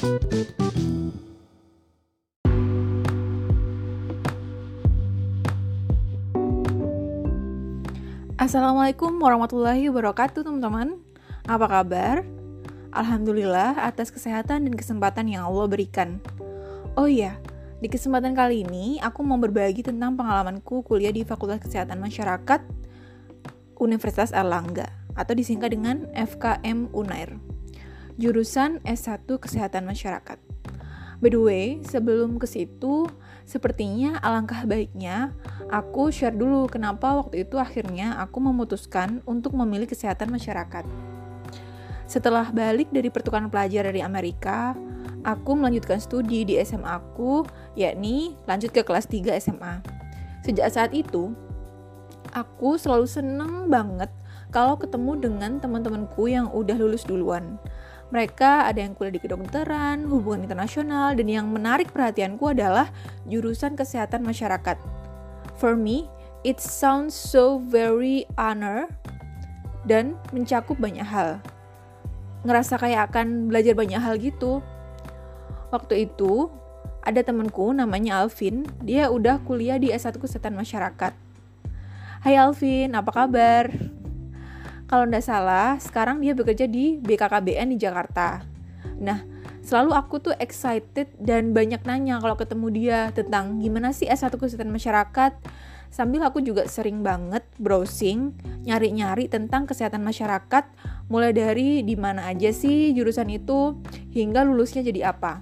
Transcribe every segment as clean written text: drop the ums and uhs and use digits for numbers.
Assalamualaikum warahmatullahi wabarakatuh teman-teman. Apa kabar? Alhamdulillah atas kesehatan dan kesempatan yang Allah berikan. Oh iya, di kesempatan kali ini aku mau berbagi tentang pengalamanku kuliah di Fakultas Kesehatan Masyarakat Universitas Airlangga atau disingkat dengan FKM Unair. Jurusan S1 Kesehatan Masyarakat. By the way, sebelum ke situ, sepertinya alangkah baiknya aku share dulu kenapa waktu itu akhirnya aku memutuskan untuk memilih kesehatan masyarakat. Setelah balik dari pertukaran pelajar dari Amerika, aku melanjutkan studi di SMA aku, yakni lanjut ke kelas 3 SMA. Sejak saat itu, aku selalu seneng banget kalau ketemu dengan teman-temanku yang udah lulus duluan. Mereka ada yang kuliah di kedokteran, hubungan internasional, dan yang menarik perhatianku adalah jurusan kesehatan masyarakat. For me, it sounds so very honor dan mencakup banyak hal. Ngerasa kayak akan belajar banyak hal gitu. Waktu itu, ada temanku namanya Alvin, dia udah kuliah di S1 Kesehatan Masyarakat. Hai Alvin, apa kabar? Kalau nggak salah, sekarang dia bekerja di BKKBN di Jakarta. Nah, selalu aku tuh excited dan banyak nanya kalau ketemu dia tentang gimana sih S1 Kesehatan Masyarakat. Sambil aku juga sering banget browsing, nyari-nyari tentang kesehatan masyarakat, mulai dari di mana aja sih jurusan itu, hingga lulusnya jadi apa.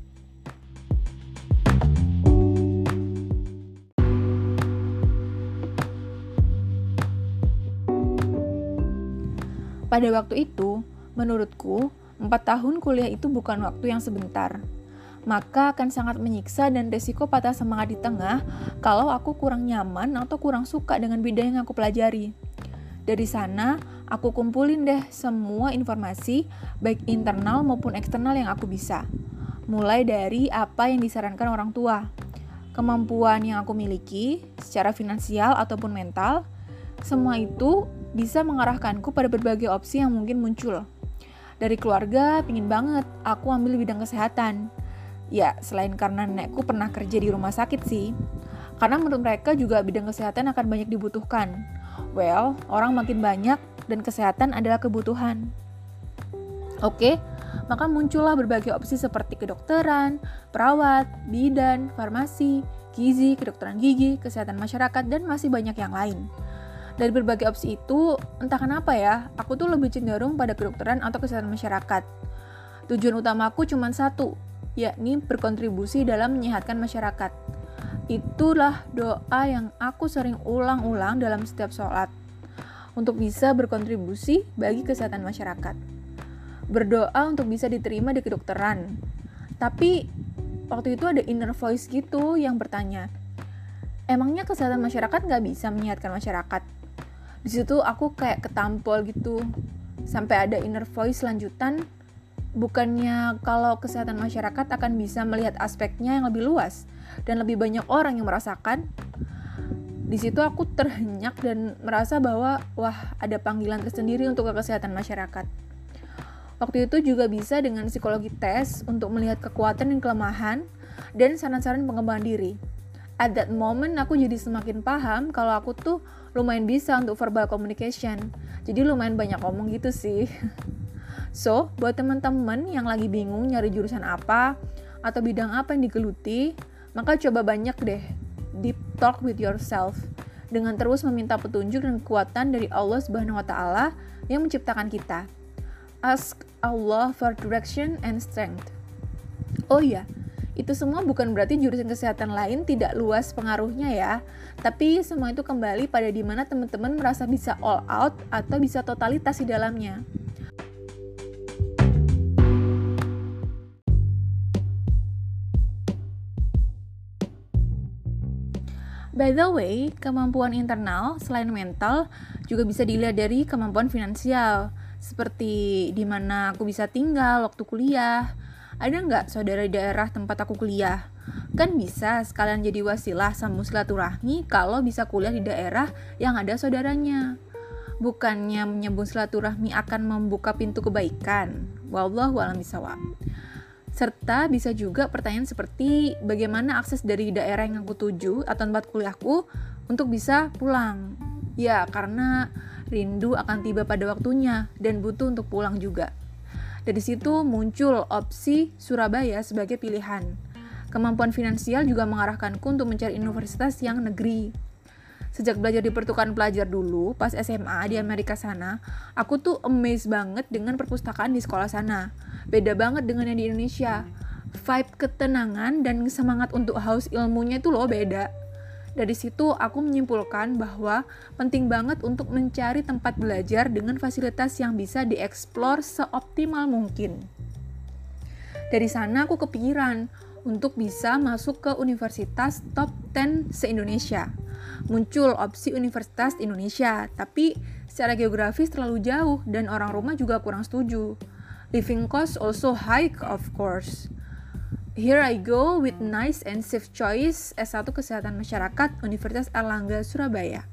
Pada waktu itu, menurutku, 4 tahun kuliah itu bukan waktu yang sebentar. Maka akan sangat menyiksa dan resiko patah semangat di tengah kalau aku kurang nyaman atau kurang suka dengan bidang yang aku pelajari. Dari sana, aku kumpulin deh semua informasi, baik internal maupun eksternal yang aku bisa. Mulai dari apa yang disarankan orang tua, kemampuan yang aku miliki, secara finansial ataupun mental, semua itu bisa mengarahkanku pada berbagai opsi yang mungkin muncul. Dari keluarga, pingin banget aku ambil bidang kesehatan. Ya, selain karena nenekku pernah kerja di rumah sakit sih. Karena menurut mereka juga bidang kesehatan akan banyak dibutuhkan. Well, orang makin banyak dan kesehatan adalah kebutuhan. Oke, maka muncullah berbagai opsi seperti kedokteran, perawat, bidan, farmasi, gizi, kedokteran gigi, kesehatan masyarakat, dan masih banyak yang lain. Dari berbagai opsi itu, entah kenapa ya, aku tuh lebih cenderung pada kedokteran atau kesehatan masyarakat. Tujuan utamaku cuma satu, yakni berkontribusi dalam menyehatkan masyarakat. Itulah doa yang aku sering ulang-ulang dalam setiap sholat, untuk bisa berkontribusi bagi kesehatan masyarakat. Berdoa untuk bisa diterima di kedokteran. Tapi, waktu itu ada inner voice gitu yang bertanya, emangnya kesehatan masyarakat nggak bisa menyehatkan masyarakat? Di situ aku kayak ketampol gitu, sampai ada inner voice lanjutan, bukannya kalau kesehatan masyarakat akan bisa melihat aspeknya yang lebih luas dan lebih banyak orang yang merasakan. Di situ aku terhenyak dan merasa bahwa wah, ada panggilan tersendiri untuk kesehatan masyarakat. Waktu itu juga bisa dengan psikologi tes untuk melihat kekuatan dan kelemahan dan saran-saran pengembangan diri. At that moment aku jadi semakin paham kalau aku tuh lumayan bisa untuk verbal communication. Jadi lumayan banyak ngomong gitu sih. So, buat teman-teman yang lagi bingung nyari jurusan apa atau bidang apa yang digeluti, maka coba banyak deh deep talk with yourself dengan terus meminta petunjuk dan kekuatan dari Allah Subhanahu wa taala yang menciptakan kita. Ask Allah for direction and strength. Oh iya, itu semua bukan berarti jurusan kesehatan lain tidak luas pengaruhnya ya, tapi semua itu kembali pada di mana teman-teman merasa bisa all out atau bisa totalitas di dalamnya. By the way, kemampuan internal selain mental juga bisa dilihat dari kemampuan finansial, seperti di mana aku bisa tinggal waktu kuliah. Ada nggak saudara di daerah tempat aku kuliah? Kan bisa sekalian jadi wasilah sambung silaturahmi kalau bisa kuliah di daerah yang ada saudaranya. Bukannya menyambung silaturahmi akan membuka pintu kebaikan. Wallahu a'lam bishawab. Serta bisa juga pertanyaan seperti bagaimana akses dari daerah yang aku tuju atau tempat kuliahku untuk bisa pulang. Ya, karena rindu akan tiba pada waktunya dan butuh untuk pulang juga. Dari situ muncul opsi Surabaya sebagai pilihan. Kemampuan finansial juga mengarahkanku untuk mencari universitas yang negeri. Sejak belajar di pertukaran pelajar dulu, pas SMA di Amerika sana, aku tuh amazed banget dengan perpustakaan di sekolah sana. Beda banget dengan yang di Indonesia. Vibe ketenangan dan semangat untuk haus ilmunya itu loh beda. Dari situ aku menyimpulkan bahwa penting banget untuk mencari tempat belajar dengan fasilitas yang bisa dieksplor seoptimal mungkin. Dari sana aku kepikiran untuk bisa masuk ke universitas top 10 se-Indonesia. Muncul opsi Universitas Indonesia, tapi secara geografis terlalu jauh dan orang rumah juga kurang setuju. Living cost also high, of course. Here I go with nice and safe choice S1 Kesehatan Masyarakat Universitas Airlangga Surabaya.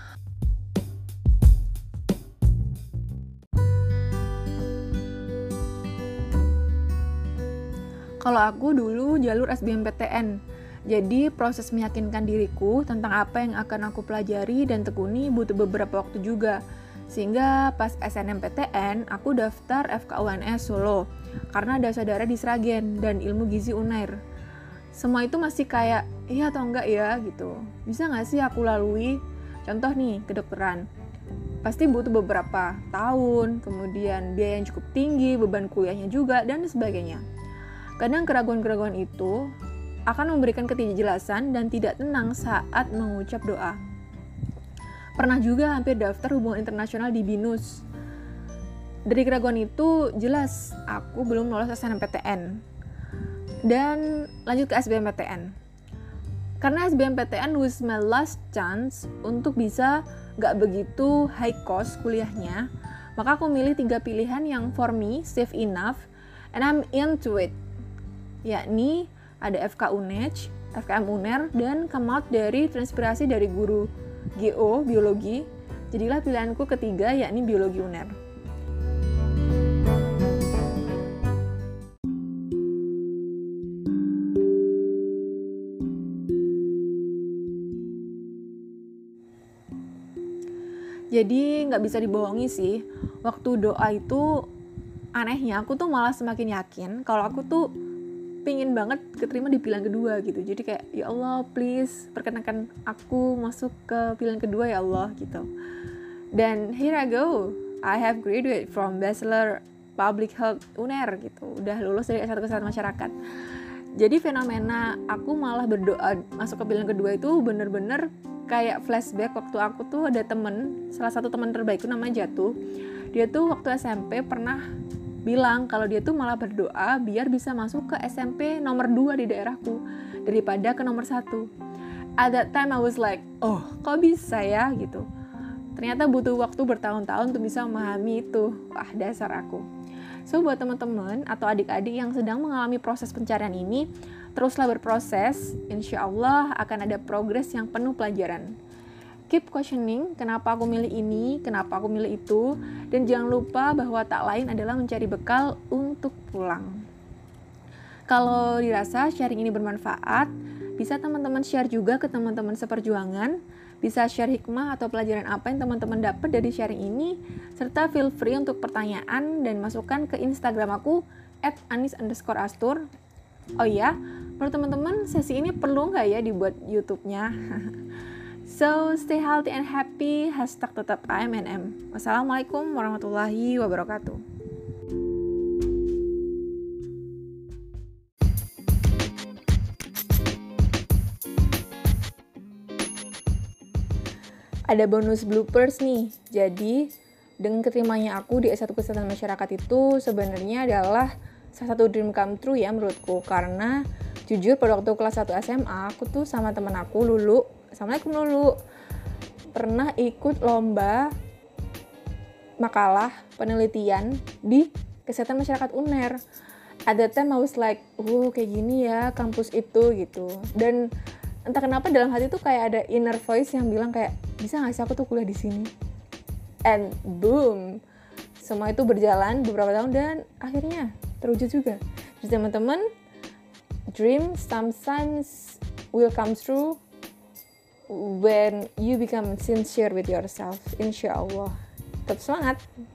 Kalau aku dulu jalur SBMPTN. Jadi proses meyakinkan diriku tentang apa yang akan aku pelajari dan tekuni butuh beberapa waktu juga. Sehingga pas SNMPTN, aku daftar FKUNS Solo karena ada saudara di Sragen dan ilmu gizi Unair. Semua itu masih kayak, iya atau enggak ya gitu. Bisa nggak sih aku lalui? Contoh nih, kedokteran. Pasti butuh beberapa tahun, kemudian biaya yang cukup tinggi, beban kuliahnya juga, dan sebagainya. Kadang keraguan-keraguan itu akan memberikan ketidakjelasan dan tidak tenang saat mengucap doa. Pernah juga hampir daftar hubungan internasional di BINUS. Dari keraguan itu jelas aku belum lolos SNMPTN. Dan lanjut ke SBMPTN. Karena SBMPTN was my last chance untuk bisa gak begitu high cost kuliahnya, maka aku milih 3 pilihan yang for me safe enough and I'm into it. Yakni ada FK UNEJ, FKM UNER, dan come out dari transpirasi dari guru GO, biologi. Jadilah pilihanku ketiga, yakni biologi UNER. Jadi nggak bisa dibohongi sih, waktu doa itu anehnya aku tuh malah semakin yakin kalau aku tuh pingin banget keterima di pilihan kedua gitu. Jadi kayak, ya Allah please perkenankan aku masuk ke pilihan kedua ya Allah gitu. Dan here I go, I have graduated from Bachelor Public Health UNER gitu. Udah lulus dari S1 Kesehatan Masyarakat. Jadi fenomena aku malah berdoa masuk ke pilihan kedua itu bener-bener kayak flashback waktu aku tuh ada temen, salah satu teman terbaikku namanya Jatuh. Dia tuh waktu SMP pernah bilang kalau dia tuh malah berdoa biar bisa masuk ke SMP nomor 2 di daerahku daripada ke nomor 1. At that time I was like, oh kok bisa ya gitu. Ternyata butuh waktu bertahun-tahun untuk bisa memahami itu. Wah, dasar aku. So buat teman-teman atau adik-adik yang sedang mengalami proses pencarian ini, teruslah berproses, insya Allah akan ada progres yang penuh pelajaran. Keep questioning, kenapa aku milih ini, kenapa aku milih itu, dan jangan lupa bahwa tak lain adalah mencari bekal untuk pulang. Kalau dirasa sharing ini bermanfaat, bisa teman-teman share juga ke teman-teman seperjuangan, bisa share hikmah atau pelajaran apa yang teman-teman dapat dari sharing ini, serta feel free untuk pertanyaan dan masukan ke Instagram aku @anis_astur. Oh iya, menurut teman-teman sesi ini perlu nggak ya dibuat YouTube-nya? So, stay healthy and happy, #tetap AMNM. Wassalamualaikum warahmatullahi wabarakatuh. Ada bonus bloopers nih. Jadi, dengan keterimanya aku di S1 Kesehatan Masyarakat itu sebenarnya adalah salah satu dream come true ya menurutku. Karena jujur pada waktu kelas 1 SMA, aku tuh sama temen aku Lulu, Assalamualaikum Lulu, pernah ikut lomba makalah penelitian di Kesehatan Masyarakat UNER. At that time I was like, kayak gini ya kampus itu gitu. Dan entah kenapa dalam hati tuh kayak ada inner voice yang bilang kayak, bisa gak sih aku tuh kuliah di sini? And boom, semua itu berjalan beberapa tahun dan akhirnya terwujud juga. Jadi teman-teman, dream sometimes will come true when you become sincere with yourself. Insya Allah. Tetap semangat.